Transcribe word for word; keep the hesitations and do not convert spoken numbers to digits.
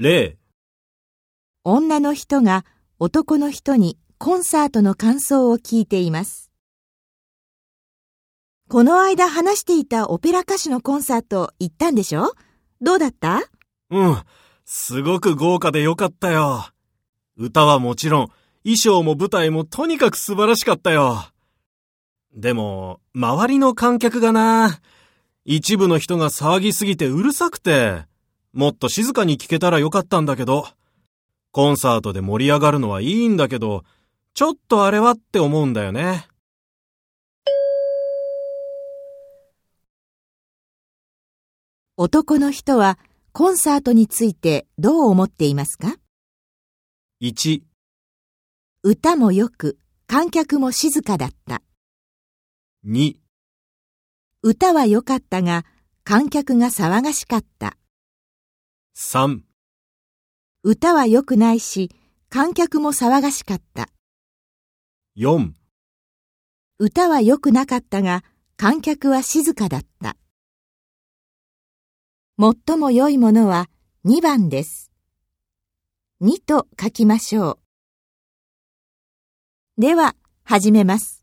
例、 女の人が男の人にコンサートの感想を聞いています。この間話していたオペラ歌手のコンサート行ったんでしょ？どうだった？ うん、すごく豪華でよかったよ。歌はもちろん、衣装も舞台もとにかく素晴らしかったよ。でも、周りの観客がな、一部の人が騒ぎすぎてうるさくて、もっと静かに聞けたらよかったんだけど、コンサートで盛り上がるのはいいんだけど、ちょっとあれはって思うんだよね。 男の人はコンサートについてどう思っていますか？ いち、 歌もよく、観客も静かだった。 に、 歌は良かったが、観客が騒がしかった。 さん、 歌は良くないし、観客も騒がしかった。 よん、 歌は良くなかったが、観客は静かだった。最も良いものはにばんです。にと書きましょう。では、始めます。